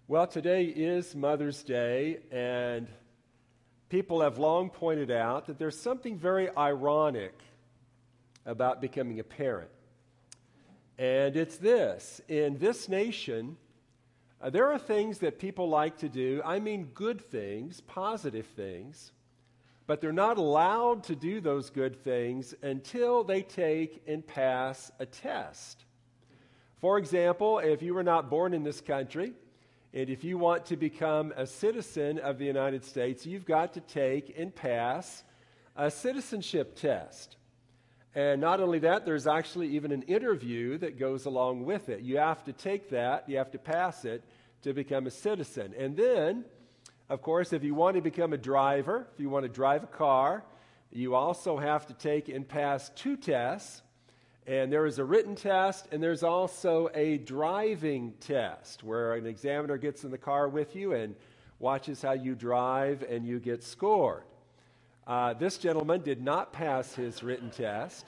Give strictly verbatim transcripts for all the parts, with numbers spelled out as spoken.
Well, today is Mother's Day, and people have long pointed out that there's something very ironic about becoming a parent. And it's this: in this nation, uh, there are things that people like to do, I mean good things, positive things, but they're not allowed to do those good things until they take and pass a test. For example, if you were not born in this country, and if you want to become a citizen of the United States, you've got to take and pass a citizenship test. And not only that, there's actually even an interview that goes along with it. You have to take that, you have to pass it to become a citizen. And then, of course, if you want to become a driver, if you want to drive a car, you also have to take and pass two tests. And there is a written test, and there's also a driving test where an examiner gets in the car with you and watches how you drive, and you get scored. Uh, this gentleman did not pass his written test.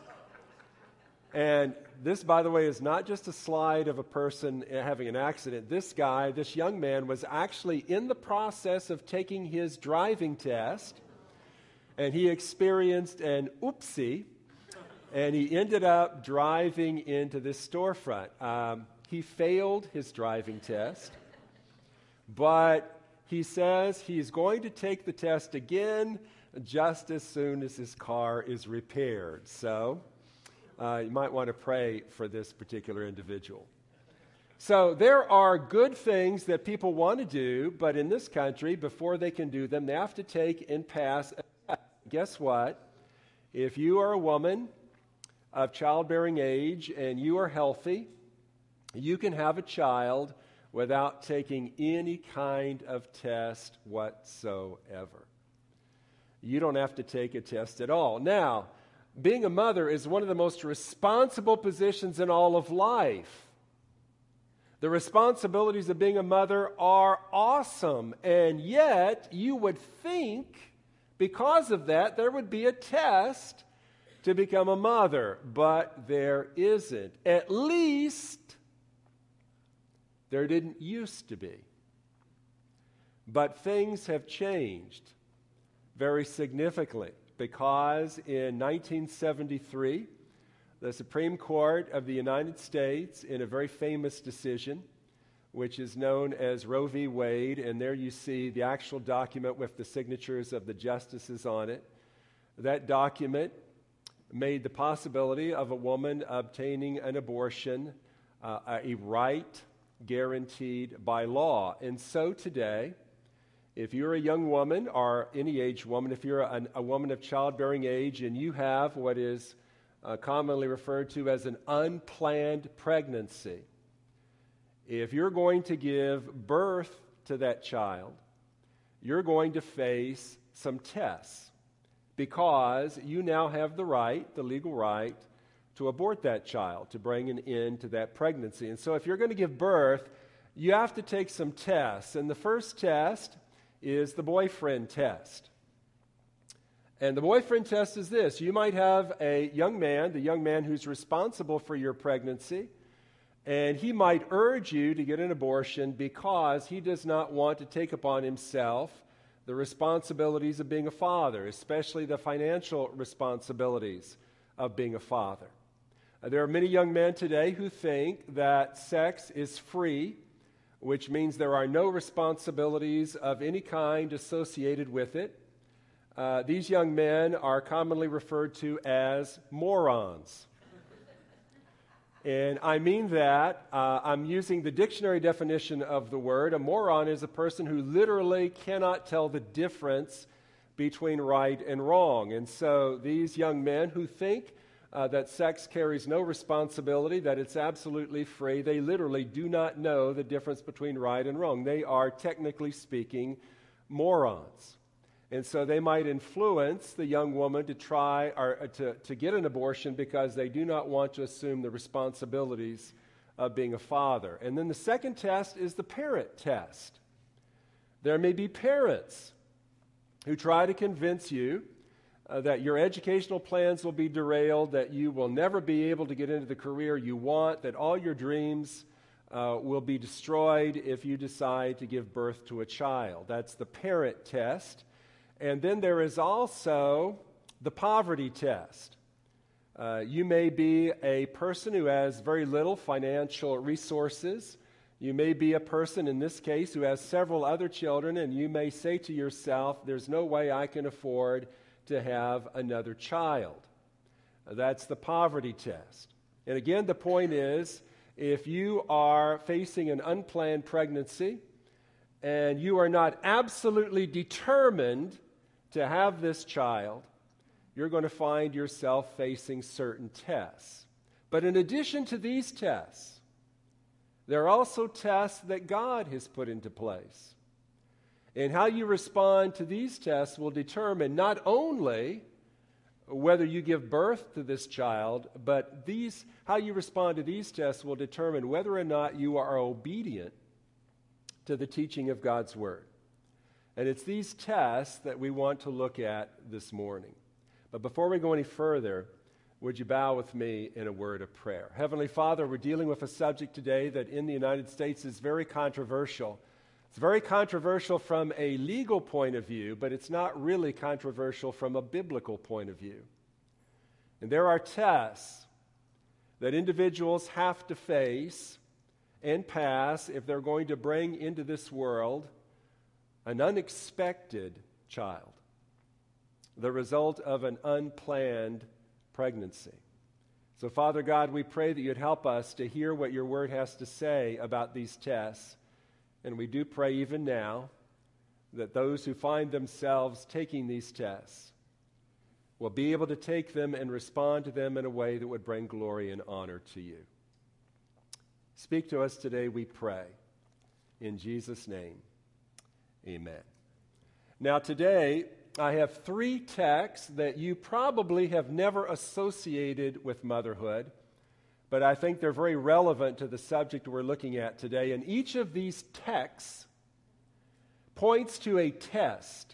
And this, by the way, is not just a slide of a person having an accident. This guy, this young man, was actually in the process of taking his driving test, and he experienced an oopsie. And he ended up driving into this storefront. Um, he failed his driving test, but he says he's going to take the test again just as soon as his car is repaired. So uh, you might want to pray for this particular individual. So there are good things that people want to do, but in this country, before they can do them, they have to take and pass a test. Guess what? If you are a woman of childbearing age and you are healthy, you can have a child without taking any kind of test whatsoever. You don't have to take a test at all. Now, being a mother is one of the most responsible positions in all of life. The responsibilities of being a mother are awesome, and yet you would think because of that there would be a test to become a mother, but there isn't. At least there didn't used to be. But things have changed very significantly because in nineteen seventy-three, the Supreme Court of the United States, in a very famous decision, which is known as Roe v. Wade, and there you see the actual document with the signatures of the justices on it. That document made the possibility of a woman obtaining an abortion uh, a right guaranteed by law. And so today, if you're a young woman or any age woman, if you're a, a woman of childbearing age and you have what is uh, commonly referred to as an unplanned pregnancy, if you're going to give birth to that child, you're going to face some tests, because you now have the right, the legal right, to abort that child, to bring an end to that pregnancy. And so if you're going to give birth, you have to take some tests. And the first test is the boyfriend test. And the boyfriend test is this: you might have a young man, the young man who's responsible for your pregnancy, and he might urge you to get an abortion because he does not want to take upon himself the responsibilities of being a father, especially the financial responsibilities of being a father. Uh, there are many young men today who think that sex is free, which means there are no responsibilities of any kind associated with it. Uh, these young men are commonly referred to as morons. And I mean that, uh, I'm using the dictionary definition of the word. A moron is a person who literally cannot tell the difference between right and wrong. And so these young men who think uh, that sex carries no responsibility, that it's absolutely free, they literally do not know the difference between right and wrong. They are, technically speaking, morons. And so they might influence the young woman to try or uh, to, to get an abortion because they do not want to assume the responsibilities of being a father. And then the second test is the parent test. There may be parents who try to convince you uh, that your educational plans will be derailed, that you will never be able to get into the career you want, that all your dreams uh, will be destroyed if you decide to give birth to a child. That's the parent test. And then there is also the poverty test. Uh, you may be a person who has very little financial resources. You may be a person, in this case, who has several other children, and you may say to yourself, there's no way I can afford to have another child. That's the poverty test. And again, the point is, if you are facing an unplanned pregnancy and you are not absolutely determined to have this child, you're going to find yourself facing certain tests. But in addition to these tests, there are also tests that God has put into place. And how you respond to these tests will determine not only whether you give birth to this child, but these, how you respond to these tests will determine whether or not you are obedient to the teaching of God's Word. And it's these tests that we want to look at this morning. But before we go any further, would you bow with me in a word of prayer? Heavenly Father, we're dealing with a subject today that in the United States is very controversial. It's very controversial from a legal point of view, but it's not really controversial from a biblical point of view. And there are tests that individuals have to face and pass if they're going to bring into this world an unexpected child, the result of an unplanned pregnancy. So, Father God, we pray that you'd help us to hear what your word has to say about these tests. And we do pray even now that those who find themselves taking these tests will be able to take them and respond to them in a way that would bring glory and honor to you. Speak to us today, we pray. In Jesus' name, amen. Now today, I have three texts that you probably have never associated with motherhood, but I think they're very relevant to the subject we're looking at today. And each of these texts points to a test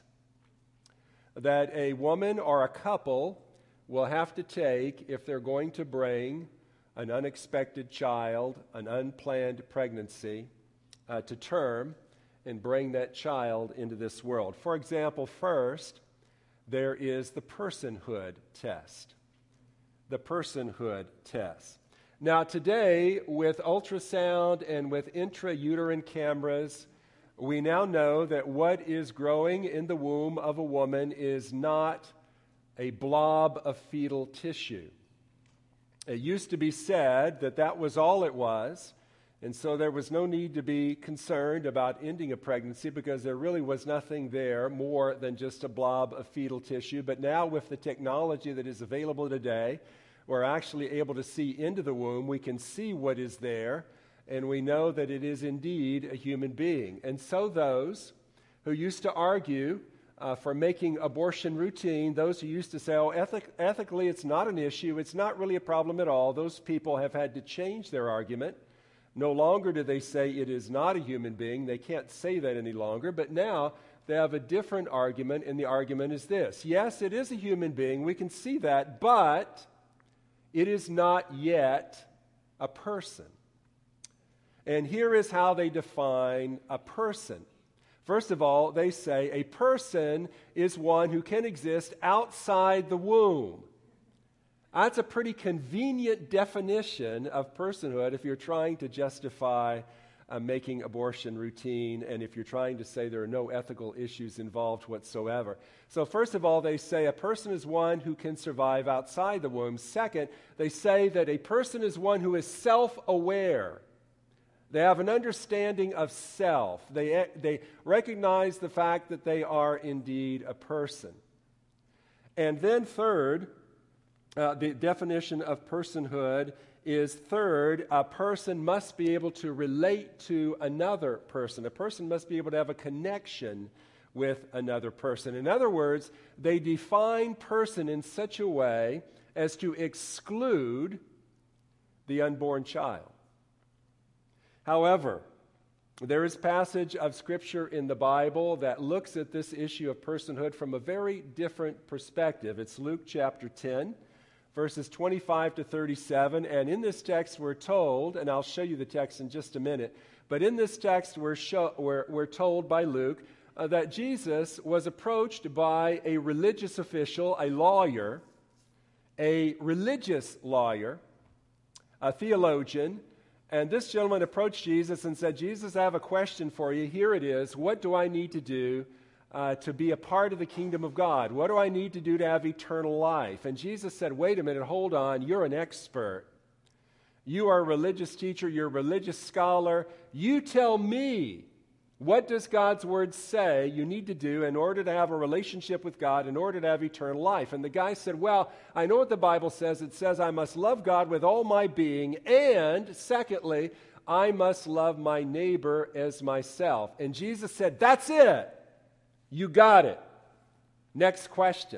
that a woman or a couple will have to take if they're going to bring an unexpected child, an unplanned pregnancy, uh, to term and bring that child into this world. For example, first, there is the personhood test. The personhood test. Now today, with ultrasound and with intrauterine cameras, we now know that what is growing in the womb of a woman is not a blob of fetal tissue. It used to be said that that was all it was, and so there was no need to be concerned about ending a pregnancy because there really was nothing there more than just a blob of fetal tissue. But now with the technology that is available today, we're actually able to see into the womb. We can see what is there, and we know that it is indeed a human being. And so those who used to argue uh, for making abortion routine, those who used to say, oh, ethic- ethically it's not an issue, it's not really a problem at all, those people have had to change their argument. No longer do they say it is not a human being. They can't say that any longer. But now they have a different argument, and the argument is this. Yes, it is a human being. We can see that, but it is not yet a person. And here is how they define a person. First of all, they say a person is one who can exist outside the womb. That's a pretty convenient definition of personhood if you're trying to justify uh, making abortion routine and if you're trying to say there are no ethical issues involved whatsoever. So first of all, they say a person is one who can survive outside the womb. Second, they say that a person is one who is self-aware. They have an understanding of self. They, they recognize the fact that they are indeed a person. And then third, Uh, the definition of personhood is third, a person must be able to relate to another person. A person must be able to have a connection with another person. In other words, they define person in such a way as to exclude the unborn child. However, there is passage of Scripture in the Bible that looks at this issue of personhood from a very different perspective. It's Luke chapter ten. verses twenty-five to thirty-seven. And in this text we're told, and I'll show you the text in just a minute, but in this text we're, show, we're, we're told by Luke uh, that Jesus was approached by a religious official, a lawyer, a religious lawyer, a theologian. And this gentleman approached Jesus and said, Jesus, I have a question for you. Here it is. What do I need to do uh, to be a part of the kingdom of God? What do I need to do to have eternal life? And Jesus said, wait a minute, hold on. You're an expert. You are a religious teacher. You're a religious scholar. You tell me, what does God's word say you need to do in order to have a relationship with God, in order to have eternal life? And the guy said, well, I know what the Bible says. It says I must love God with all my being, and secondly, I must love my neighbor as myself. And Jesus said, that's it. You got it. Next question.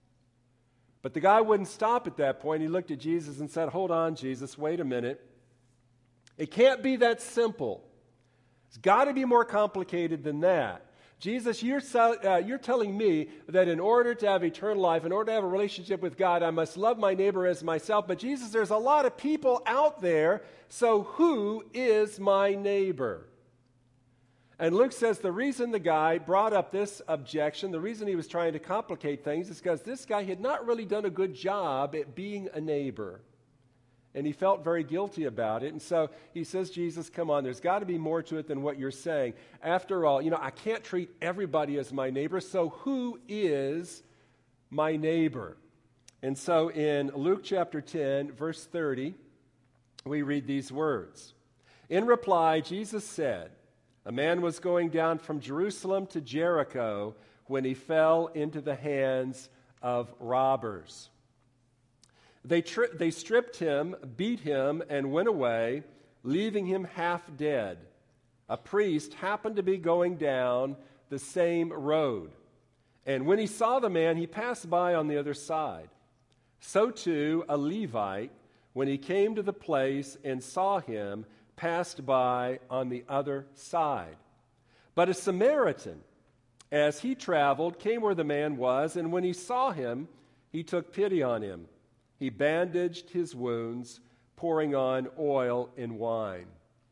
But the guy wouldn't stop at that point. He looked at Jesus and said, hold on, Jesus, wait a minute. It can't be that simple. It's got to be more complicated than that. Jesus, you're, uh, you're telling me that in order to have eternal life, in order to have a relationship with God, I must love my neighbor as myself. But Jesus, there's a lot of people out there, so who is my neighbor? And Luke says the reason the guy brought up this objection, the reason he was trying to complicate things, is because this guy had not really done a good job at being a neighbor. And he felt very guilty about it. And so he says, Jesus, come on, there's got to be more to it than what you're saying. After all, you know, I can't treat everybody as my neighbor, so who is my neighbor? And so in Luke chapter ten, verse thirty, we read these words. In reply, Jesus said, a man was going down from Jerusalem to Jericho when he fell into the hands of robbers. They, tri- they stripped him, beat him, and went away, leaving him half dead. A priest happened to be going down the same road. And when he saw the man, he passed by on the other side. So too, a Levite, when he came to the place and saw him, passed by on the other side. But a Samaritan, as he traveled, came where the man was, and when he saw him, he took pity on him. He bandaged his wounds, pouring on oil and wine.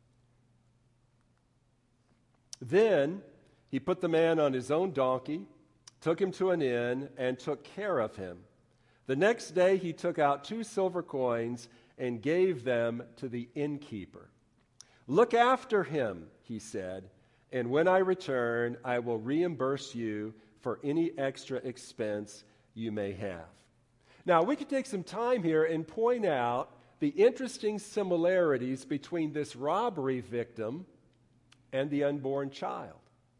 Then he put the man on his own donkey, took him to an inn, and took care of him. The next day he took out two silver coins and gave them to the innkeeper. Look after him, he said, and when I return, I will reimburse you for any extra expense you may have. Now, we could take some time here and point out the interesting similarities between this robbery victim and the unborn child.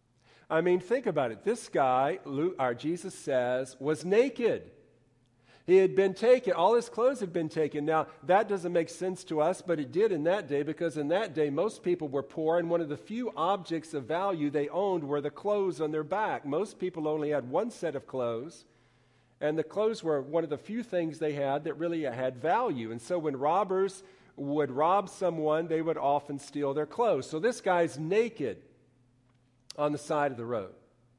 I mean, think about it. This guy, Luke, our Jesus says, was naked. He had been taken. All his clothes had been taken. Now, that doesn't make sense to us, but it did in that day, because in that day, most people were poor, and one of the few objects of value they owned were the clothes on their back. Most people only had one set of clothes. And the clothes were one of the few things they had that really had value. And so when robbers would rob someone, they would often steal their clothes. So this guy's naked on the side of the road.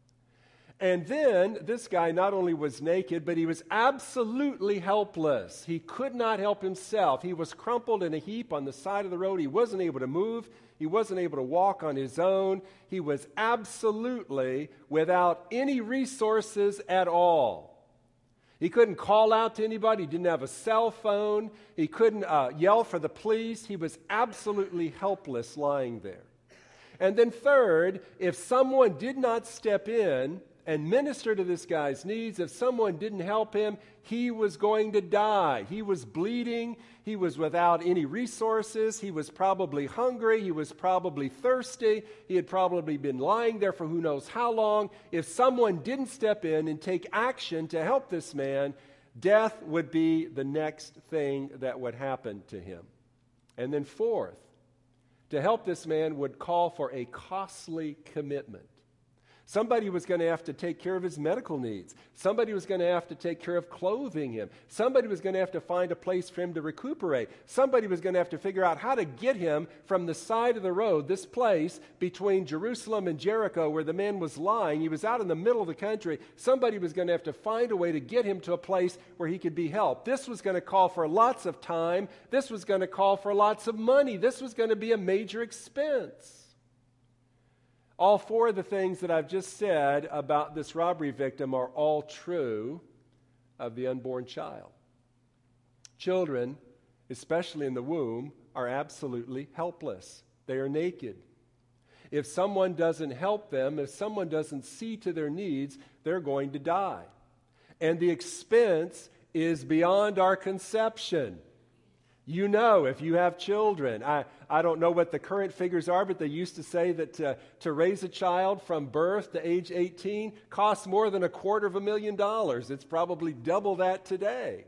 And then this guy not only was naked, but he was absolutely helpless. He could not help himself. He was crumpled in a heap on the side of the road. He wasn't able to move. He wasn't able to walk on his own. He was absolutely without any resources at all. He couldn't call out to anybody. He didn't have a cell phone. He couldn't uh, yell for the police. He was absolutely helpless lying there. And then third, if someone did not step in and minister to this guy's needs, if someone didn't help him, he was going to die. He was bleeding. He was without any resources. He was probably hungry. He was probably thirsty. He had probably been lying there for who knows how long. If someone didn't step in and take action to help this man, death would be the next thing that would happen to him. And then fourth, to help this man would call for a costly commitment. Somebody was going to have to take care of his medical needs. Somebody was going to have to take care of clothing him. Somebody was going to have to find a place for him to recuperate. Somebody was going to have to figure out how to get him from the side of the road, this place between Jerusalem and Jericho where the man was lying. He was out in the middle of the country. Somebody was going to have to find a way to get him to a place where he could be helped. This was going to call for lots of time. This was going to call for lots of money. This was going to be a major expense. All four of the things that I've just said about this robbery victim are all true of the unborn child. Children, especially in the womb, are absolutely helpless. They are naked. If someone doesn't help them, if someone doesn't see to their needs, they're going to die. And the expense is beyond our conception. You know, if you have children, I, I don't know what the current figures are, but they used to say that to, to raise a child from birth to age eighteen costs more than a quarter of a million dollars. It's probably double that today.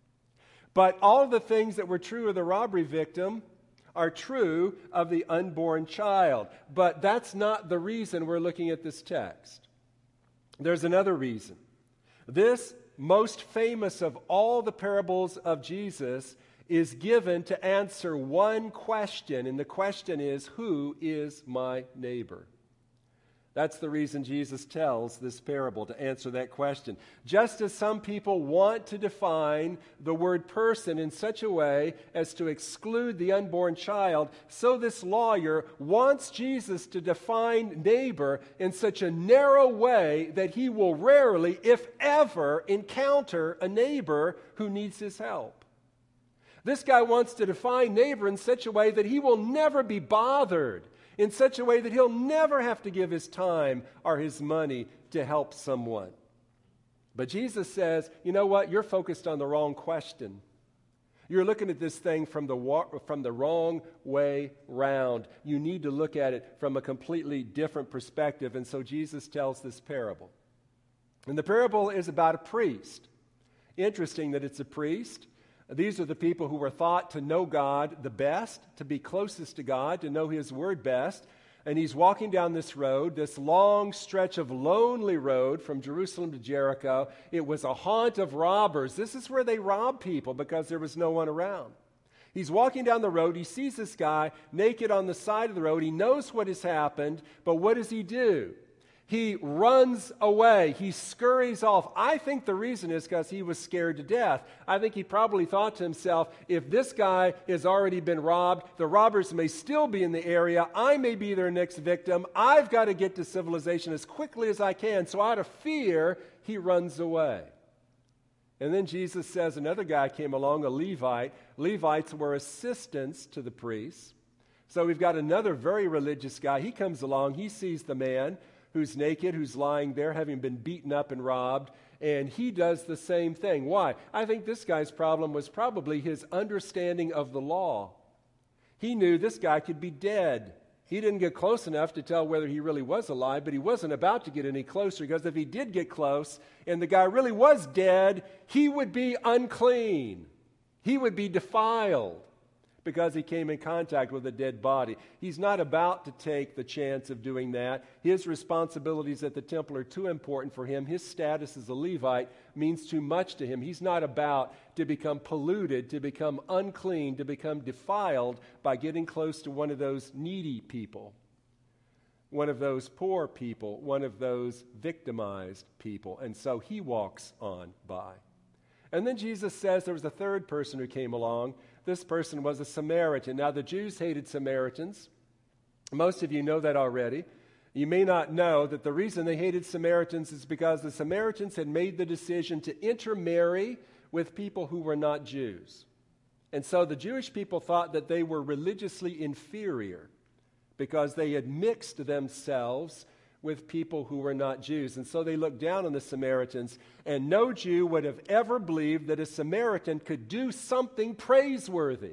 But all of the things that were true of the robbery victim are true of the unborn child. But that's not the reason we're looking at this text. There's another reason. This most famous of all the parables of Jesus is given to answer one question, and the question is, who is my neighbor? That's the reason Jesus tells this parable, to answer that question. Just as some people want to define the word person in such a way as to exclude the unborn child, so this lawyer wants Jesus to define neighbor in such a narrow way that he will rarely, if ever, encounter a neighbor who needs his help. This guy wants to define neighbor in such a way that he will never be bothered, in such a way that he'll never have to give his time or his money to help someone. But Jesus says, you know what? You're focused on the wrong question. You're looking at this thing from the wa- from the wrong way round. You need to look at it from a completely different perspective. And so Jesus tells this parable. And the parable is about a priest. Interesting that it's a priest. These are the people who were thought to know God the best, to be closest to God, to know His Word best. And he's walking down this road, this long stretch of lonely road from Jerusalem to Jericho. It was a haunt of robbers. This is where they robbed people because there was no one around. He's walking down the road. He sees this guy naked on the side of the road. He knows what has happened, but what does he do? He runs away. He scurries off. I think the reason is because he was scared to death. I think he probably thought to himself, if this guy has already been robbed, the robbers may still be in the area. I may be their next victim. I've got to get to civilization as quickly as I can. So out of fear, he runs away. And then Jesus says another guy came along, a Levite. Levites were assistants to the priests. So we've got another very religious guy. He comes along. He sees the man who's naked, who's lying there, having been beaten up and robbed, and he does the same thing. Why? I think this guy's problem was probably his understanding of the law. He knew this guy could be dead. He didn't get close enough to tell whether he really was alive, but he wasn't about to get any closer, because if he did get close and the guy really was dead, he would be unclean. He would be defiled, because he came in contact with a dead body. He's not about to take the chance of doing that. His responsibilities at the temple are too important for him. His status as a Levite means too much to him. He's not about to become polluted, to become unclean, to become defiled by getting close to one of those needy people, one of those poor people, one of those victimized people. And so he walks on by. And then Jesus says there was a third person who came along. This person was a Samaritan. Now, the Jews hated Samaritans. Most of you know that already. You may not know that the reason they hated Samaritans is because the Samaritans had made the decision to intermarry with people who were not Jews. And so the Jewish people thought that they were religiously inferior because they had mixed themselves with people who were not Jews. And so they looked down on the Samaritans, and no Jew would have ever believed that a Samaritan could do something praiseworthy.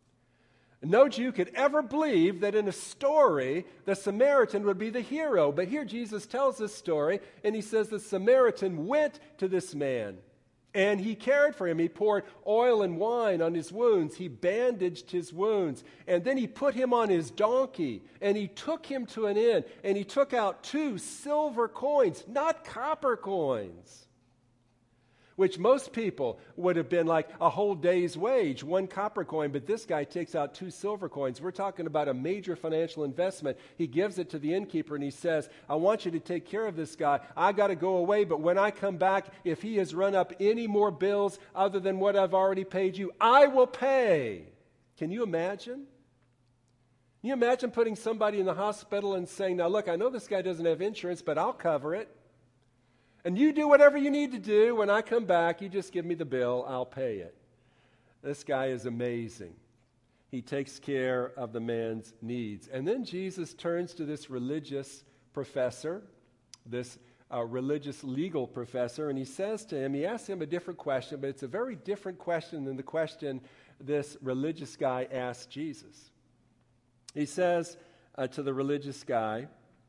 No Jew could ever believe that in a story, the Samaritan would be the hero. But here Jesus tells this story, and he says the Samaritan went to this man And he cared for him. He poured oil and wine on his wounds. He bandaged his wounds. And then he put him on his donkey. And he took him to an inn. And he took out two silver coins, not copper coins, which most people would have been like a whole day's wage, one copper coin, but this guy takes out two silver coins. We're talking about a major financial investment. He gives it to the innkeeper and he says, I want you to take care of this guy. I got to go away, but when I come back, if he has run up any more bills other than what I've already paid you, I will pay. Can you imagine? Can you imagine putting somebody in the hospital and saying, now look, I know this guy doesn't have insurance, but I'll cover it. And you do whatever you need to do. When I come back, you just give me the bill. I'll pay it. This guy is amazing. He takes care of the man's needs. And then Jesus turns to this religious professor, this uh, religious legal professor, and he says to him, he asks him a different question, but it's a very different question than the question this religious guy asked Jesus. He says uh, to the religious guy,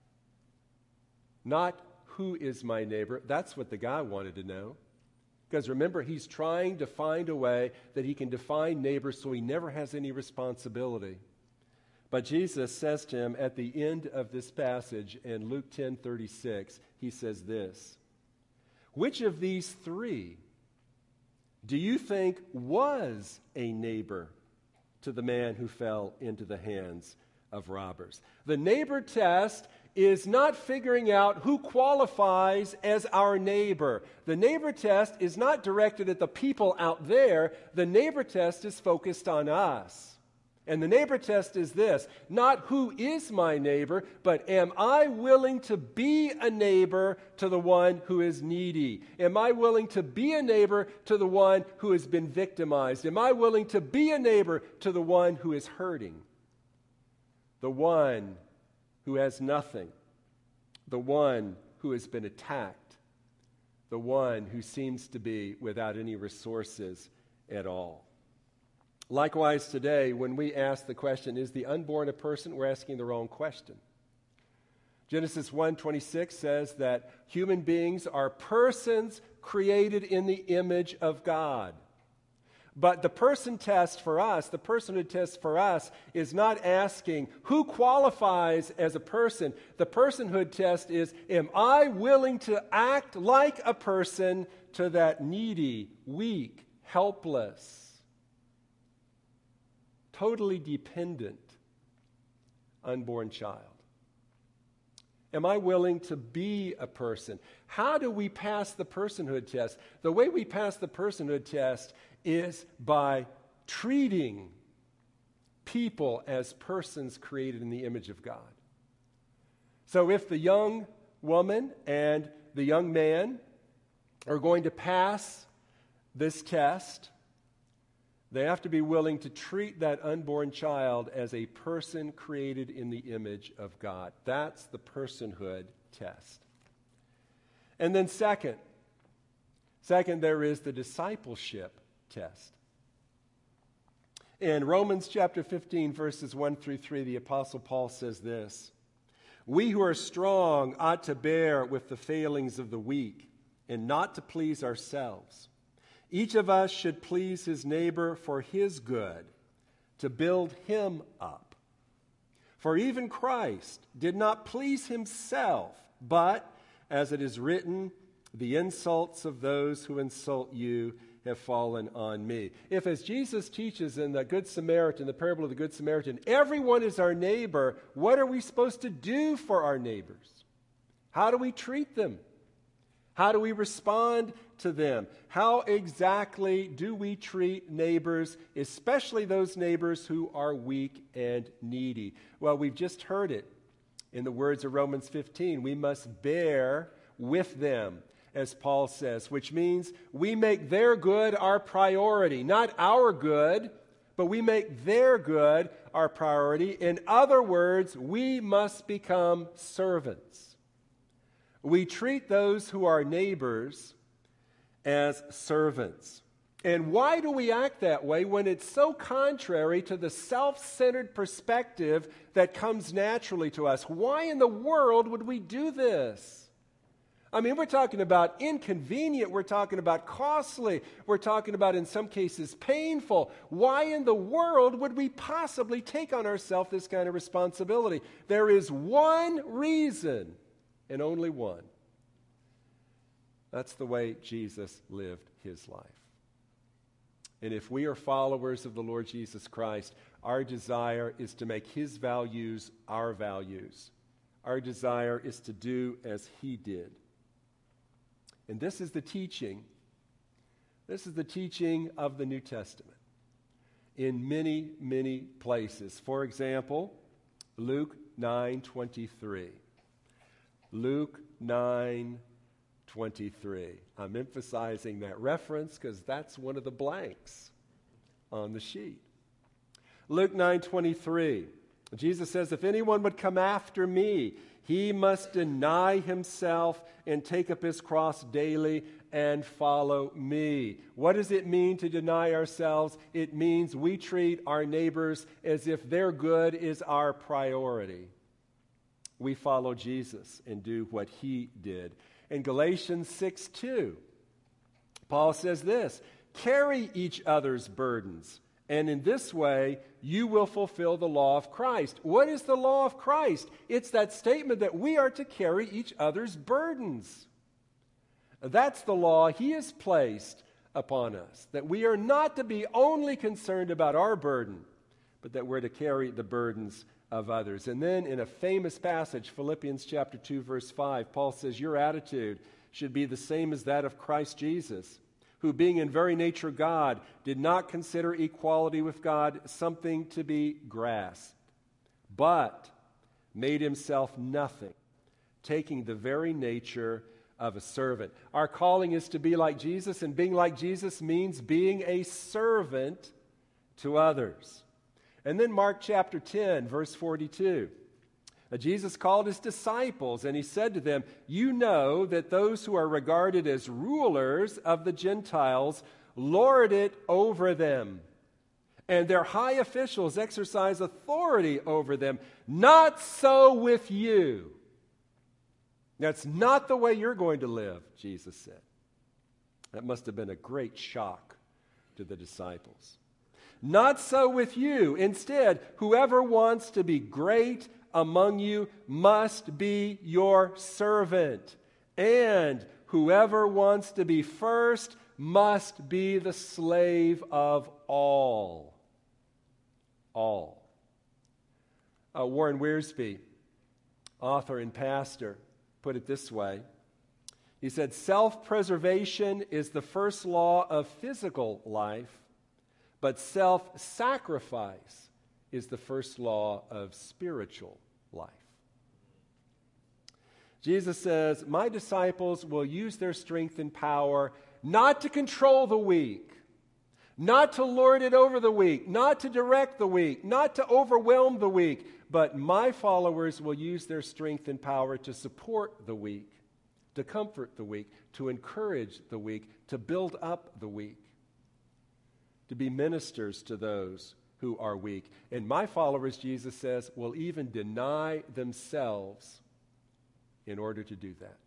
not who is my neighbor? That's what the guy wanted to know. Because remember, he's trying to find a way that he can define neighbor so he never has any responsibility. But Jesus says to him at the end of this passage in Luke ten thirty-six, he says this, which of these three do you think was a neighbor to the man who fell into the hands of robbers? The neighbor test is not figuring out who qualifies as our neighbor. The neighbor test is not directed at the people out there. The neighbor test is focused on us. And the neighbor test is this, not who is my neighbor, but am I willing to be a neighbor to the one who is needy? Am I willing to be a neighbor to the one who has been victimized? Am I willing to be a neighbor to the one who is hurting? The one who has nothing, the one who has been attacked, the one who seems to be without any resources at all. Likewise today, when we ask the question, is the unborn a person? We're asking the wrong question. Genesis one twenty-six says that human beings are persons created in the image of God. But the person test for us, the personhood test for us, is not asking who qualifies as a person. The personhood test is, am I willing to act like a person to that needy, weak, helpless, totally dependent, unborn child? Am I willing to be a person? How do we pass the personhood test? The way we pass the personhood test is by treating people as persons created in the image of God. So if the young woman and the young man are going to pass this test, they have to be willing to treat that unborn child as a person created in the image of God. That's the personhood test. And then second, second there is the discipleship test. In Romans chapter fifteen, verses one through three, the Apostle Paul says this, we who are strong ought to bear with the failings of the weak and not to please ourselves. Each of us should please his neighbor for his good, to build him up. For even Christ did not please himself, but, as it is written, the insults of those who insult you have fallen on me. If, as Jesus teaches in the Good Samaritan, the parable of the Good Samaritan, everyone is our neighbor, what are we supposed to do for our neighbors? How do we treat them? How do we respond to them? How exactly do we treat neighbors, especially those neighbors who are weak and needy? Well, we've just heard it in the words of Romans fifteen. We must bear with them, as Paul says, which means we make their good our priority, not our good, but we make their good our priority. In other words, we must become servants. We treat those who are neighbors as servants. And why do we act that way when it's so contrary to the self-centered perspective that comes naturally to us? Why in the world would we do this? I mean, we're talking about inconvenient. We're talking about costly. We're talking about, in some cases, painful. Why in the world would we possibly take on ourselves this kind of responsibility? There is one reason, and only one. That's the way Jesus lived his life. And if we are followers of the Lord Jesus Christ, our desire is to make his values our values. Our desire is to do as he did. And this is the teaching. This is the teaching of the New Testament in many, many places. For example, Luke nine twenty-three. Luke nine twenty-three. I'm emphasizing that reference because that's one of the blanks on the sheet. Luke nine twenty-three. Jesus says, if anyone would come after me, he must deny himself and take up his cross daily and follow me. What does it mean to deny ourselves? It means we treat our neighbors as if their good is our priority. We follow Jesus and do what he did. In Galatians six two, Paul says this, carry each other's burdens, and in this way you will fulfill the law of Christ. What is the law of Christ? It's that statement that we are to carry each other's burdens. That's the law he has placed upon us, that we are not to be only concerned about our burden, but that we're to carry the burdens of others. And then in a famous passage, Philippians chapter two, verse five, Paul says, your attitude should be the same as that of Christ Jesus, who being in very nature God, did not consider equality with God something to be grasped, but made himself nothing, taking the very nature of a servant. Our calling is to be like Jesus, and being like Jesus means being a servant to others. And then Mark chapter ten, verse forty-two. Now, Jesus called his disciples, and he said to them, you know that those who are regarded as rulers of the Gentiles lord it over them, and their high officials exercise authority over them. Not so with you. That's not the way you're going to live, Jesus said. That must have been a great shock to the disciples. Not so with you. Instead, whoever wants to be great among you must be your servant. And whoever wants to be first must be the slave of all. All. Uh, Warren Wiersbe, author and pastor, put it this way. He said, self-preservation is the first law of physical life, but self-sacrifice is the first law of spiritual life. Jesus says, my disciples will use their strength and power not to control the weak, not to lord it over the weak, not to direct the weak, not to overwhelm the weak, but my followers will use their strength and power to support the weak, to comfort the weak, to encourage the weak, to build up the weak, to be ministers to those who are weak. And my followers, Jesus says, will even deny themselves in order to do that.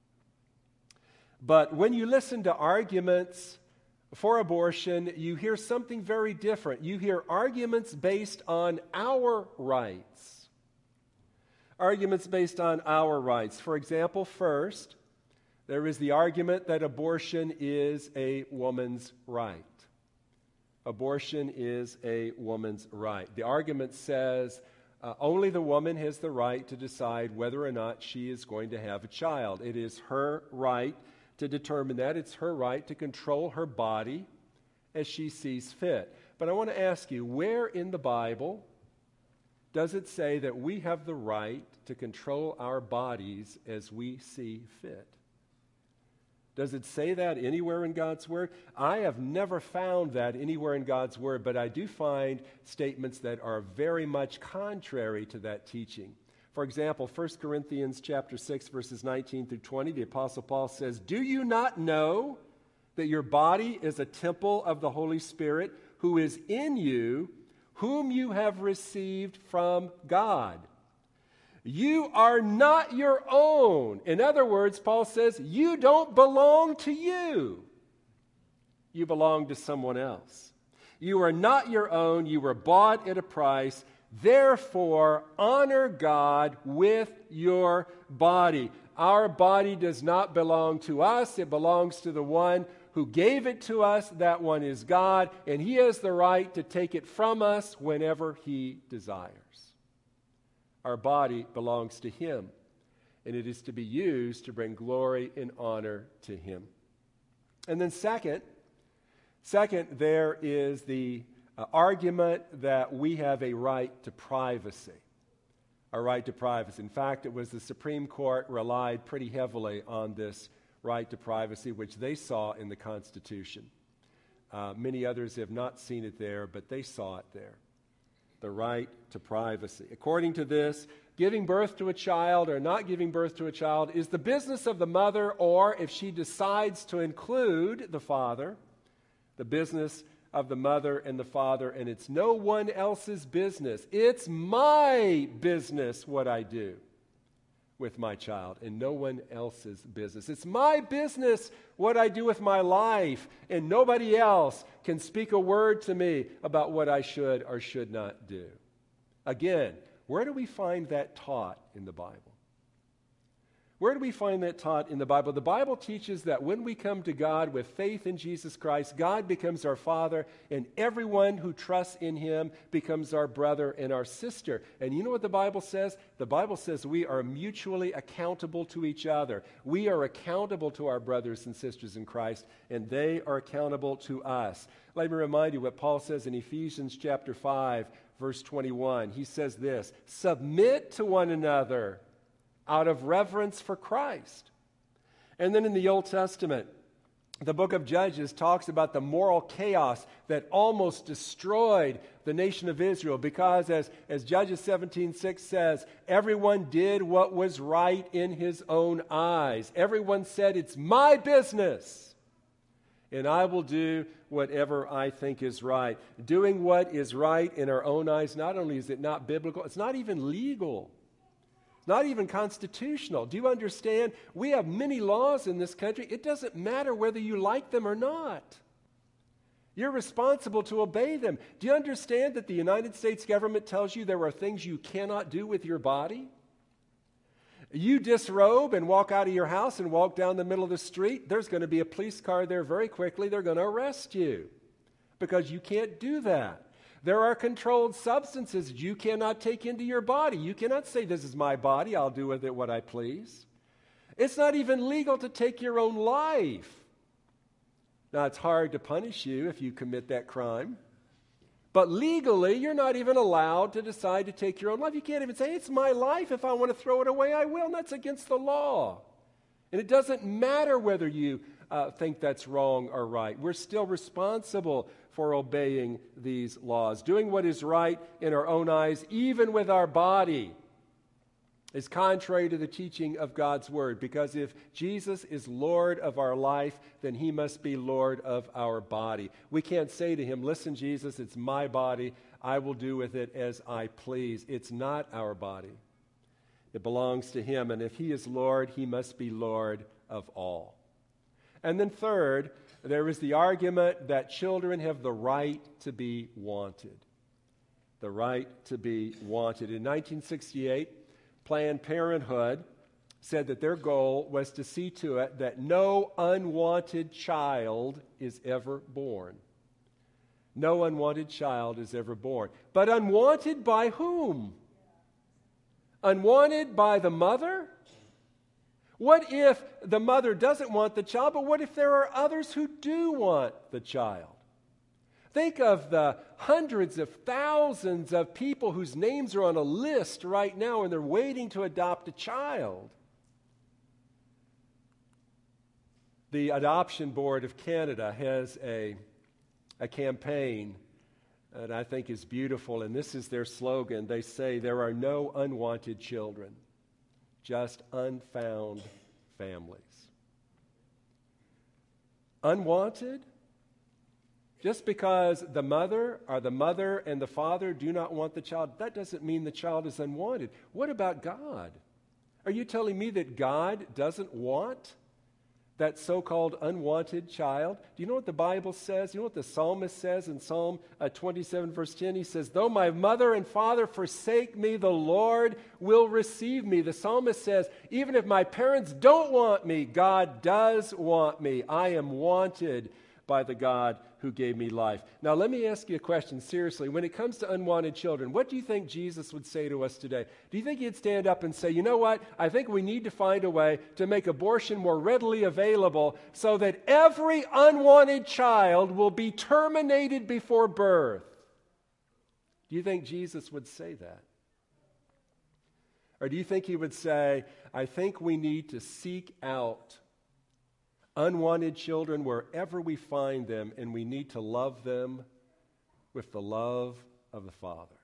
But when you listen to arguments for abortion, you hear something very different. You hear arguments based on our rights. Arguments based on our rights. For example, first, there is the argument that abortion is a woman's right. Abortion is a woman's right. The argument says uh, only the woman has the right to decide whether or not she is going to have a child. It is her right to determine that. It's her right to control her body as she sees fit. But I want to ask you, where in the Bible does it say that we have the right to control our bodies as we see fit? Does it say that anywhere in God's Word? I have never found that anywhere in God's Word, but I do find statements that are very much contrary to that teaching. For example, First Corinthians chapter six, verses nineteen through twenty, the Apostle Paul says, do you not know that your body is a temple of the Holy Spirit who is in you, whom you have received from God? You are not your own. In other words, Paul says, you don't belong to you. You belong to someone else. You are not your own. You were bought at a price. Therefore, honor God with your body. Our body does not belong to us. It belongs to the one who gave it to us. That one is God, and he has the right to take it from us whenever he desires. Our body belongs to him, and it is to be used to bring glory and honor to him. And then second, second, there is the uh, argument that we have a right to privacy. A right to privacy. In fact, it was the Supreme Court relied pretty heavily on this right to privacy, which they saw in the Constitution. Uh, many others have not seen it there, but they saw it there. The right to privacy. According to this, giving birth to a child or not giving birth to a child is the business of the mother, or if she decides to include the father, the business of the mother and the father, and it's no one else's business. It's my business what I do with my child, and no one else's business. It's my business what I do with my life, and nobody else can speak a word to me about what I should or should not do. Again, where do we find that taught in the Bible? Where do we find that taught in the Bible? The Bible teaches that when we come to God with faith in Jesus Christ, God becomes our Father, and everyone who trusts in him becomes our brother and our sister. And you know what the Bible says? The Bible says we are mutually accountable to each other. We are accountable to our brothers and sisters in Christ, and they are accountable to us. Let me remind you what Paul says in Ephesians chapter five, verse twenty-one. He says this, "Submit to one another out of reverence for Christ." And then in the Old Testament, the book of Judges talks about the moral chaos that almost destroyed the nation of Israel because, as, as Judges seventeen six says, everyone did what was right in his own eyes. Everyone said, "It's my business, and I will do whatever I think is right." Doing what is right in our own eyes, not only is it not biblical, it's not even legal. Not even constitutional. Do you understand? We have many laws in this country. It doesn't matter whether you like them or not. You're responsible to obey them. Do you understand that the United States government tells you there are things you cannot do with your body? You disrobe and walk out of your house and walk down the middle of the street, there's going to be a police car there very quickly. They're going to arrest you because you can't do that. There are controlled substances you cannot take into your body. You cannot say, "This is my body, I'll do with it what I please." It's not even legal to take your own life. Now, it's hard to punish you if you commit that crime. But legally, you're not even allowed to decide to take your own life. You can't even say, "It's my life. If I want to throw it away, I will." And that's against the law. And it doesn't matter whether you uh, think that's wrong or right. We're still responsible for obeying these laws. Doing what is right in our own eyes, even with our body, is contrary to the teaching of God's Word. Because if Jesus is Lord of our life, then he must be Lord of our body. We can't say to him, "Listen, Jesus, it's my body. I will do with it as I please." It's not our body. It belongs to him. And if he is Lord, he must be Lord of all. And then third, there is the argument that children have the right to be wanted. The right to be wanted. In nineteen sixty-eight, Planned Parenthood said that their goal was to see to it that no unwanted child is ever born. No unwanted child is ever born. But unwanted by whom? Unwanted by the mother? What if the mother doesn't want the child, but what if there are others who do want the child? Think of the hundreds of thousands of people whose names are on a list right now and they're waiting to adopt a child. The Adoption Board of Canada has a, a campaign that I think is beautiful, and this is their slogan. They say, "There are no unwanted children, just unfound families." Unwanted? Just because the mother or the mother and the father do not want the child, that doesn't mean the child is unwanted. What about God? Are you telling me that God doesn't want that so-called unwanted child? Do you know what the Bible says? You know what the psalmist says in Psalm uh, twenty-seven, verse ten? He says, though my mother and father forsake me, the Lord will receive me. The psalmist says, even if my parents don't want me, God does want me. I am wanted by the God who gave me life. Now, let me ask you a question, seriously. When it comes to unwanted children, what do you think Jesus would say to us today? Do you think he'd stand up and say, you know what? I think we need to find a way to make abortion more readily available so that every unwanted child will be terminated before birth. Do you think Jesus would say that? Or do you think he would say, I think we need to seek out unwanted children wherever we find them, and we need to love them with the love of the Father?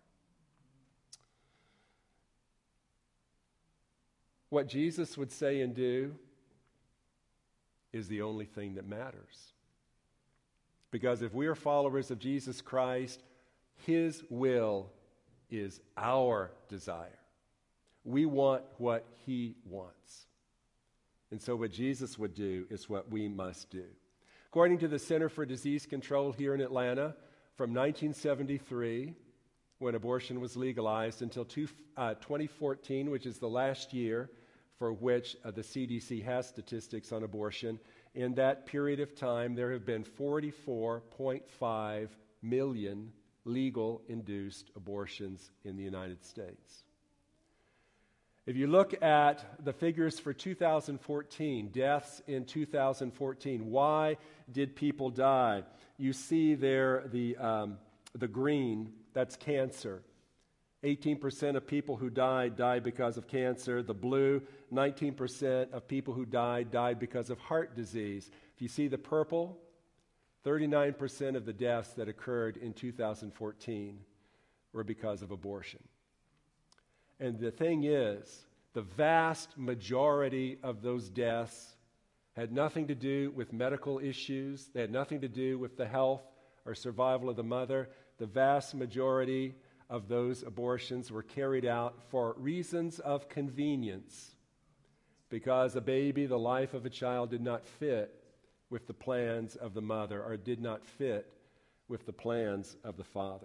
What Jesus would say and do is the only thing that matters. Because if we are followers of Jesus Christ, his will is our desire. We want what he wants. And so what Jesus would do is what we must do. According to the Center for Disease Control here in Atlanta, from nineteen seventy-three, when abortion was legalized, until two, uh, twenty fourteen, which is the last year for which uh, the C D C has statistics on abortion, in that period of time, there have been forty-four point five million legal induced abortions in the United States. If you look at the figures for two thousand fourteen, deaths in two thousand fourteen, why did people die? You see there the, um, the green, that's cancer. eighteen percent of people who died, died because of cancer. The blue, nineteen percent of people who died, died because of heart disease. If you see the purple, thirty-nine percent of the deaths that occurred in two thousand fourteen were because of abortion. And the thing is, the vast majority of those deaths had nothing to do with medical issues. They had nothing to do with the health or survival of the mother. The vast majority of those abortions were carried out for reasons of convenience, because a baby, the life of a child, did not fit with the plans of the mother, or did not fit with the plans of the father.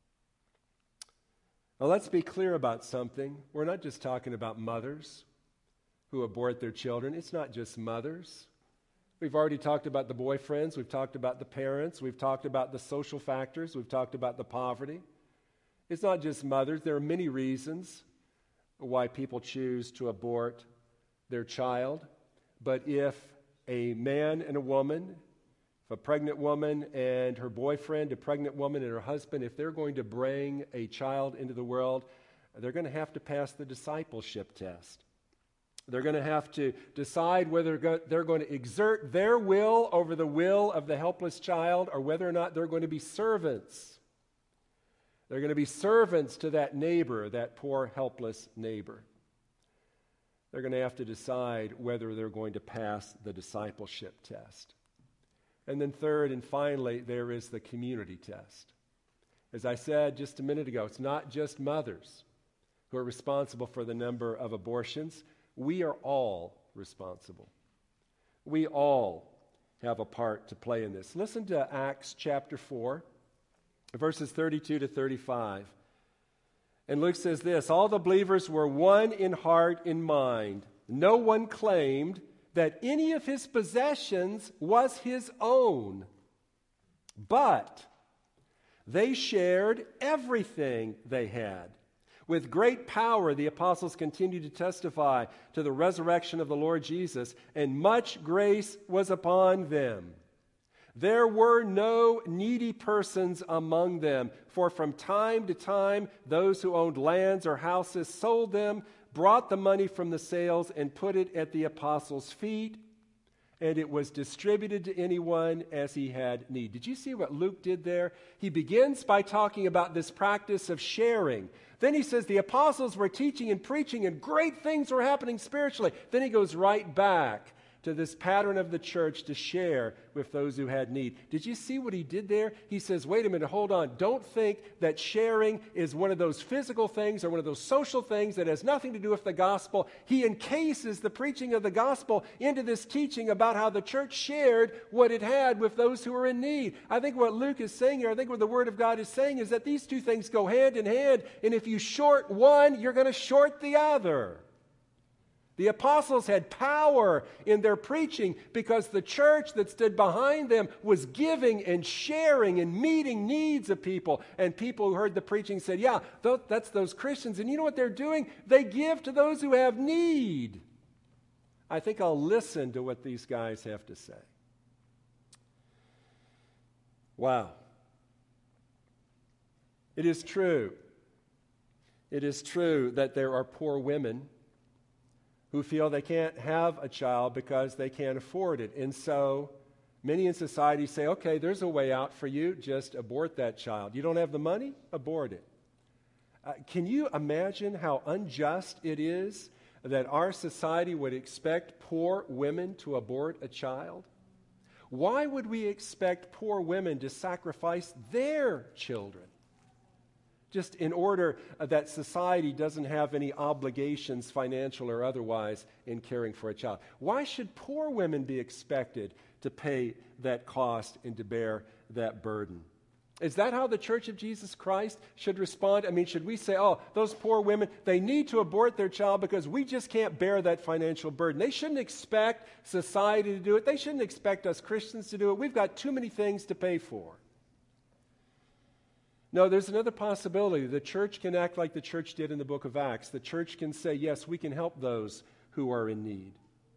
Now, let's be clear about something. We're not just talking about mothers who abort their children. It's not just mothers. We've already talked about the boyfriends. We've talked about the parents. We've talked about the social factors. We've talked about the poverty. It's not just mothers. There are many reasons why people choose to abort their child. But if a man and a woman, if a pregnant woman and her boyfriend, a pregnant woman and her husband, if they're going to bring a child into the world, they're going to have to pass the discipleship test. They're going to have to decide whether they're going to exert their will over the will of the helpless child, or whether or not they're going to be servants. They're going to be servants to that neighbor, that poor, helpless neighbor. They're going to have to decide whether they're going to pass the discipleship test. And then third and finally, there is the community test. As I said just a minute ago, it's not just mothers who are responsible for the number of abortions. We are all responsible. We all have a part to play in this. Listen to Acts chapter four, verses thirty-two to thirty-five. And Luke says this: all the believers were one in heart and mind. No one claimed that any of his possessions was his own, but they shared everything they had. With great power, the apostles continued to testify to the resurrection of the Lord Jesus, and much grace was upon them. There were no needy persons among them, for from time to time those who owned lands or houses sold them, brought the money from the sales, and put it at the apostles' feet, and it was distributed to anyone as he had need. Did you see what Luke did there? He begins by talking about this practice of sharing. Then he says the apostles were teaching and preaching, and great things were happening spiritually. Then he goes right back to this pattern of the church to share with those who had need. Did you see what he did there? He says, wait a minute, hold on. Don't think that sharing is one of those physical things or one of those social things that has nothing to do with the gospel. He encases the preaching of the gospel into this teaching about how the church shared what it had with those who were in need. I think what Luke is saying here, I think what the Word of God is saying is that these two things go hand in hand, and if you short one, you're going to short the other. The apostles had power in their preaching because the church that stood behind them was giving and sharing and meeting needs of people. And people who heard the preaching said, yeah, th- that's those Christians. And you know what they're doing? They give to those who have need. I think I'll listen to what these guys have to say. Wow. It is true. It is true that there are poor women who feel they can't have a child because they can't afford it. And so many in society say, okay, there's a way out for you. Just abort that child. You don't have the money? Abort it. Uh, can you imagine how unjust it is that our society would expect poor women to abort a child? Why would we expect poor women to sacrifice their children just in order that society doesn't have any obligations, financial or otherwise, in caring for a child? Why should poor women be expected to pay that cost and to bear that burden? Is that how the Church of Jesus Christ should respond? I mean, should we say, oh, those poor women, they need to abort their child because we just can't bear that financial burden? They shouldn't expect society to do it. They shouldn't expect us Christians to do it. We've got too many things to pay for. No, there's another possibility. The church can act like the church did in the book of Acts. The church can say, yes, we can help those who are in need.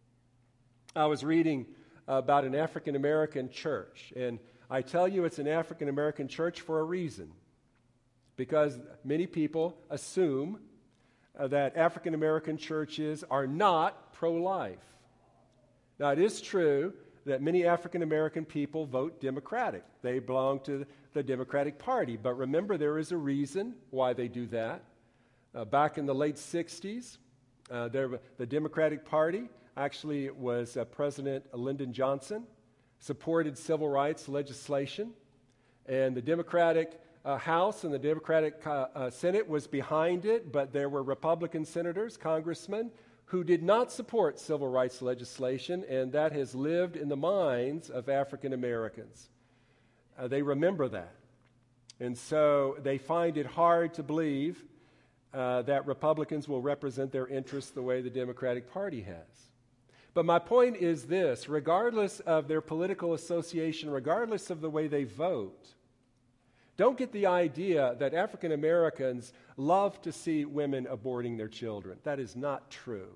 I was reading about an African American church, and I tell you it's an African American church for a reason, because many people assume uh, that African American churches are not pro-life. Now, it is true that many African American people vote Democratic. They belong to the Democratic Party. But remember, there is a reason why they do that. Uh, back in the late sixties, uh, there, the Democratic Party actually was uh, President Lyndon Johnson, supported civil rights legislation, and the Democratic uh, House and the Democratic uh, uh, Senate was behind it, but there were Republican senators, congressmen, who did not support civil rights legislation, and that has lived in the minds of African Americans. Uh, they remember that. And so they find it hard to believe uh, that Republicans will represent their interests the way the Democratic Party has. But my point is this: regardless of their political association, regardless of the way they vote, don't get the idea that African Americans love to see women aborting their children. That is not true.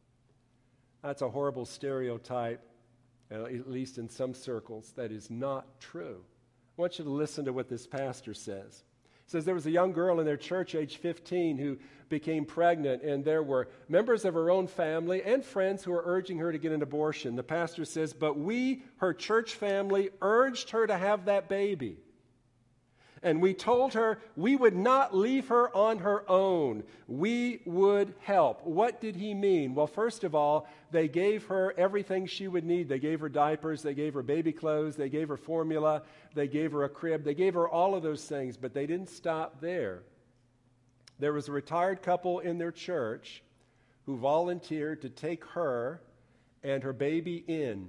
That's a horrible stereotype, uh, at least in some circles. That is not true. I want you to listen to what this pastor says. He says there was a young girl in their church, age fifteen, who became pregnant, and there were members of her own family and friends who were urging her to get an abortion. The pastor says, but we, her church family, urged her to have that baby. And we told her we would not leave her on her own. We would help. What did he mean? Well, first of all, they gave her everything she would need. They gave her diapers, they gave her baby clothes, they gave her formula, they gave her a crib, they gave her all of those things, but they didn't stop there. There was a retired couple in their church who volunteered to take her and her baby in.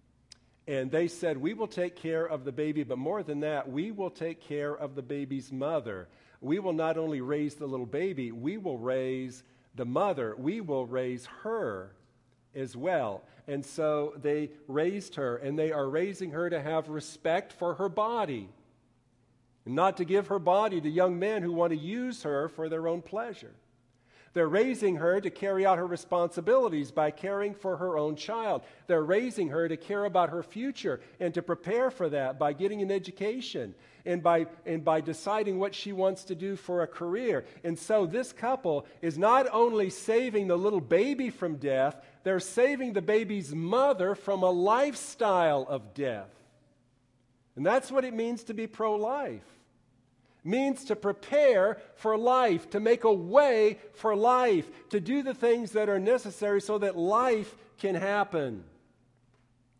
And they said, we will take care of the baby, but more than that, we will take care of the baby's mother. We will not only raise the little baby, we will raise the mother. We will raise her as well. And so they raised her, and they are raising her to have respect for her body, not to give her body to young men who want to use her for their own pleasure. They're raising her to carry out her responsibilities by caring for her own child. They're raising her to care about her future and to prepare for that by getting an education and by, and by deciding what she wants to do for a career. And so this couple is not only saving the little baby from death, they're saving the baby's mother from a lifestyle of death. And that's what it means to be pro-life. Means to prepare for life, to make a way for life, to do the things that are necessary so that life can happen.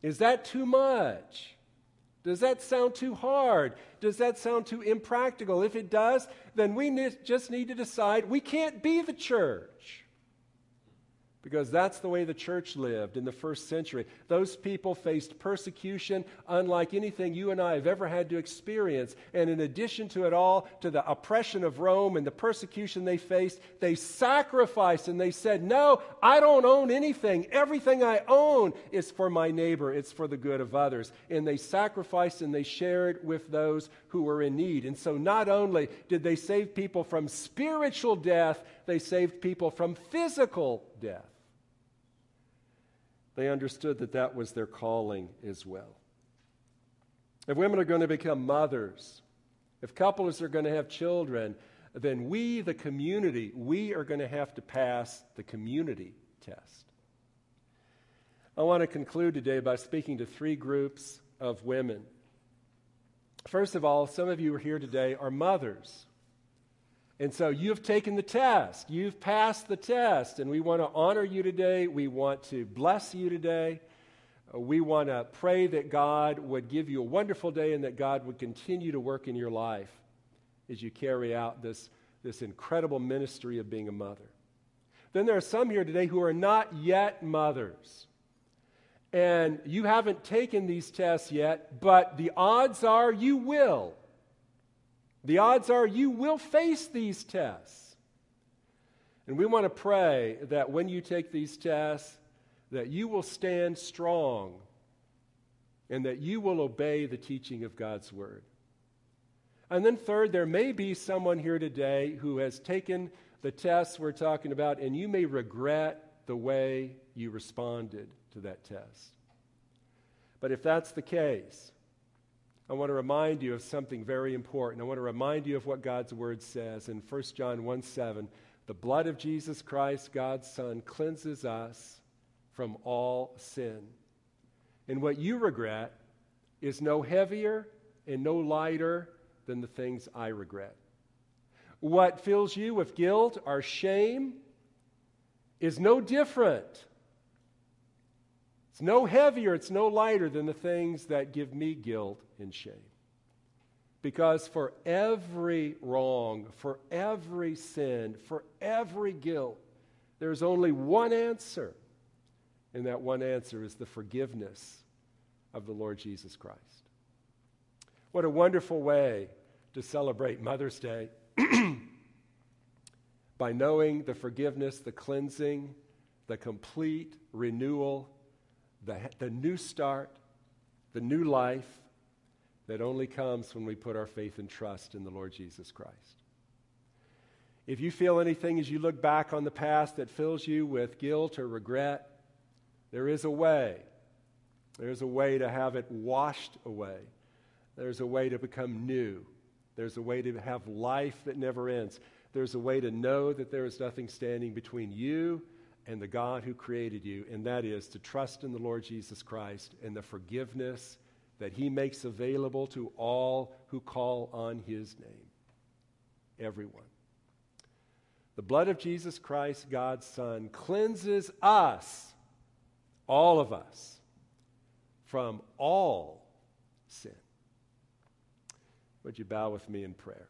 Is that too much? Does that sound too hard? Does that sound too impractical? If it does, then we ne- just need to decide we can't be the church. Because that's the way the church lived in the first century. Those people faced persecution unlike anything you and I have ever had to experience. And in addition to it all, to the oppression of Rome and the persecution they faced, they sacrificed and they said, no, I don't own anything. Everything I own is for my neighbor. It's for the good of others. And they sacrificed and they shared with those who were in need. And so not only did they save people from spiritual death, they saved people from physical death. They understood that that was their calling as well. If women are going to become mothers, if couples are going to have children, then we, the community, we are going to have to pass the community test. I want to conclude today by speaking to three groups of women. First of all, some of you who are here today are mothers. And so you've taken the test. You've passed the test. And we want to honor you today. We want to bless you today. Uh, we want to pray that God would give you a wonderful day and that God would continue to work in your life as you carry out this, this incredible ministry of being a mother. Then there are some here today who are not yet mothers. And you haven't taken these tests yet, but the odds are you will. The odds are you will face these tests. And we want to pray that when you take these tests, that you will stand strong and that you will obey the teaching of God's Word. And then third, there may be someone here today who has taken the tests we're talking about, and you may regret the way you responded to that test. But if that's the case, I want to remind you of something very important. I want to remind you of what God's Word says in First John one seven. The blood of Jesus Christ, God's Son, cleanses us from all sin. And what you regret is no heavier and no lighter than the things I regret. What fills you with guilt or shame is no different. It's no heavier, it's no lighter than the things that give me guilt and shame. Because for every wrong, for every sin, for every guilt, there's only one answer. And that one answer is the forgiveness of the Lord Jesus Christ. What a wonderful way to celebrate Mother's Day by knowing the forgiveness, the cleansing, the complete renewal, the, the new start, the new life that only comes when we put our faith and trust in the Lord Jesus Christ. If you feel anything as you look back on the past that fills you with guilt or regret, there is a way. There's a way to have it washed away. There's a way to become new. There's a way to have life that never ends. There's a way to know that there is nothing standing between you and the God who created you, and that is to trust in the Lord Jesus Christ and the forgiveness that He makes available to all who call on His name. Everyone. The blood of Jesus Christ, God's Son, cleanses us, all of us, from all sin. Would you bow with me in prayer?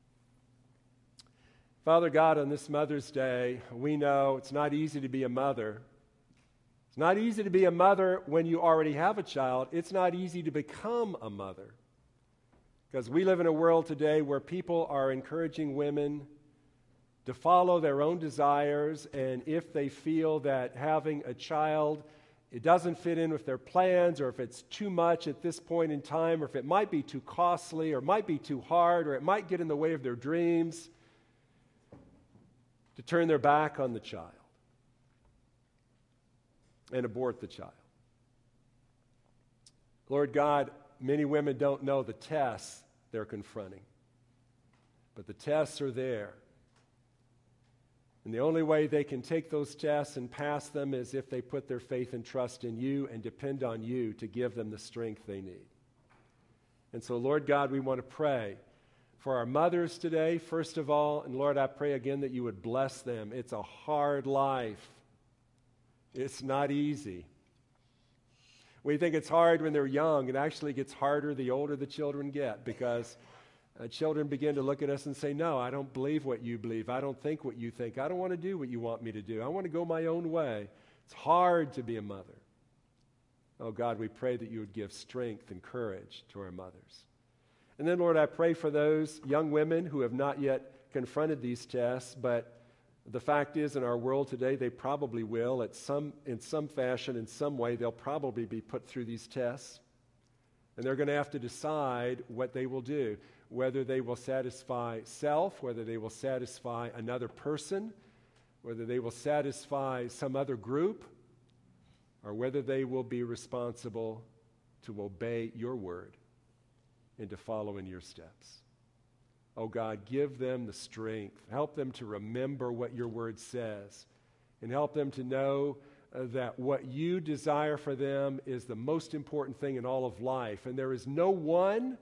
Father God, on this Mother's Day, we know it's not easy to be a mother. It's not easy to be a mother when you already have a child. It's not easy to become a mother. Because we live in a world today where people are encouraging women to follow their own desires, and if they feel that having a child, it doesn't fit in with their plans, or if it's too much at this point in time, or if it might be too costly, or might be too hard, or it might get in the way of their dreams, to turn their back on the child and abort the child. Lord God, many women don't know the tests they're confronting, but the tests are there. And the only way they can take those tests and pass them is if they put their faith and trust in you and depend on you to give them the strength they need. And so, Lord God, we want to pray for our mothers today, first of all. And Lord, I pray again that you would bless them. It's a hard life. It's not easy. We think it's hard when they're young. It actually gets harder the older the children get, because uh, children begin to look at us and say, no, I don't believe what you believe. I don't think what you think. I don't want to do what you want me to do. I want to go my own way. It's hard to be a mother. Oh, God, we pray that you would give strength and courage to our mothers. And then, Lord, I pray for those young women who have not yet confronted these tests, but the fact is, in our world today, they probably will. At some, in some fashion, in some way, they'll probably be put through these tests. And they're going to have to decide what they will do, whether they will satisfy self, whether they will satisfy another person, whether they will satisfy some other group, or whether they will be responsible to obey your word and to follow in your steps. Oh God, give them the strength. Help them to remember what your word says, and help them to know uh, that what you desire for them is the most important thing in all of life. And there is no one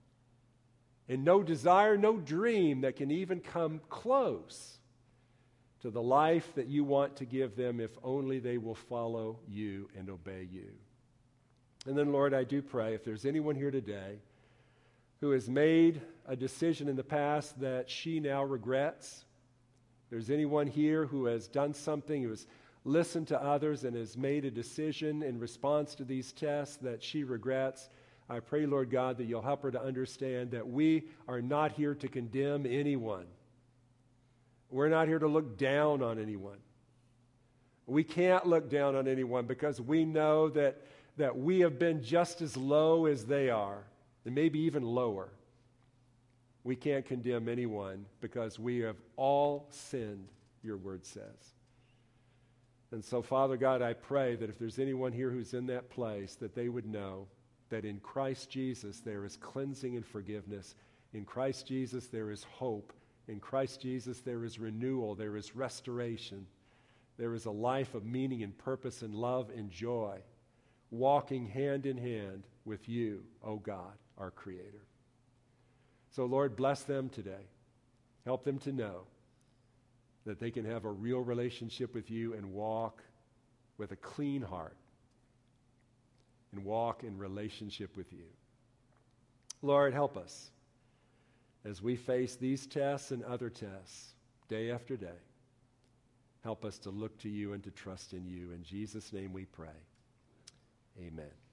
and no desire, no dream that can even come close to the life that you want to give them if only they will follow you and obey you. And then, Lord, I do pray if there's anyone here today who has made a decision in the past that she now regrets, if there's anyone here who has done something, who has listened to others and has made a decision in response to these tests that she regrets, I pray, Lord God, that you'll help her to understand that we are not here to condemn anyone. We're not here to look down on anyone. We can't look down on anyone because we know that, that we have been just as low as they are, and maybe even lower. We can't condemn anyone because we have all sinned, your word says. And so, Father God, I pray that if there's anyone here who's in that place, that they would know that in Christ Jesus there is cleansing and forgiveness. In Christ Jesus there is hope. In Christ Jesus there is renewal. There is restoration. There is a life of meaning and purpose and love and joy, walking hand in hand with you, O God, our Creator. So, Lord, bless them today. Help them to know that they can have a real relationship with you and walk with a clean heart and walk in relationship with you. Lord, help us as we face these tests and other tests day after day. Help us to look to you and to trust in you. In Jesus' name we pray. Amen.